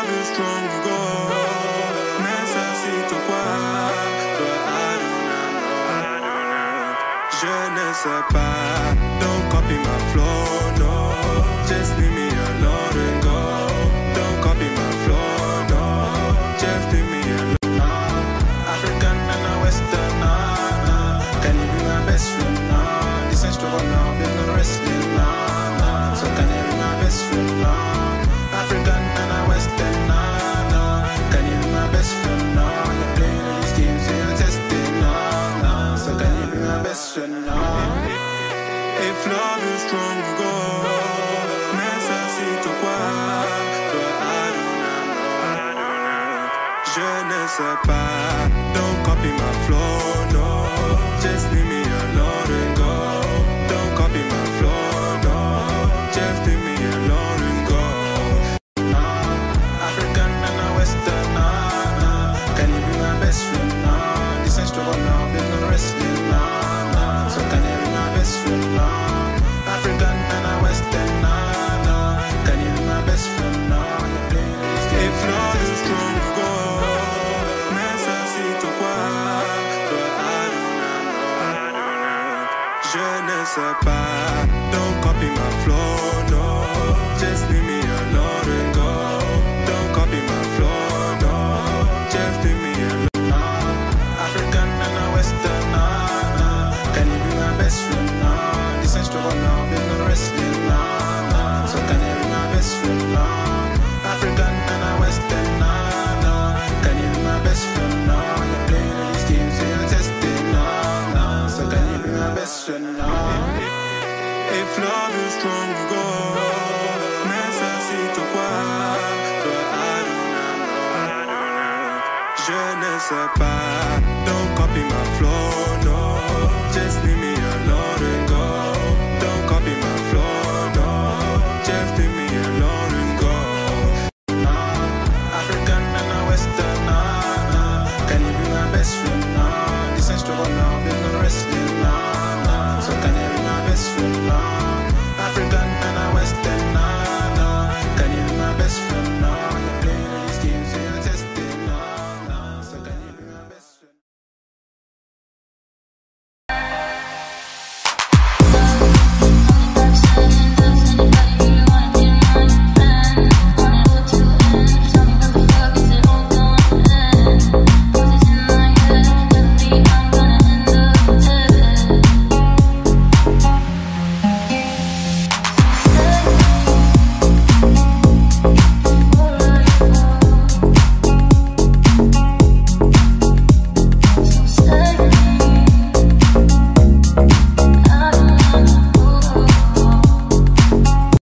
love is stronger, necessito quoi, but I do not know. Je ne sais pas, don't copy my flow, no. Just leave me alone and go. Don't copy my flow, no. Just leave me alone. African and a Western, can you be my best friend, This ain't struggle now, been no wrestling, So can you be my best friend, African and a Western, can you be my best friend, You're playing these games, so you're testing, So can you be my best friend, If love is stronger, necessito quoi, but I do not know. Je ne sais pas, don't copy my flow, no. Just leave me alone and go. Don't copy my flow, no. Just leave me alone and go. African and a Western, can you be my best friend, This ain't struggle now, been no wrestling, So can you be my best friend, African and a Western, can you be my best friend, You're playing these games. If love is stronger, necessito quoi, but I do not know. Je ne sais pas, don't copy my flow, no. Just leave me alone and go. Don't copy my flow, no. Just leave me alone. African and a Western, can you be my best friend, This ain't struggle now, been no wrestling, So can you be my best friend, African and a Western, can you be my best friend, You're playing these games, so you're testing, So can you be my best friend, If love is stronger, necessito quoi, but I do not know. Je ne sais pas, don't copy my flow, no. Just leave me alone and go. Don't copy my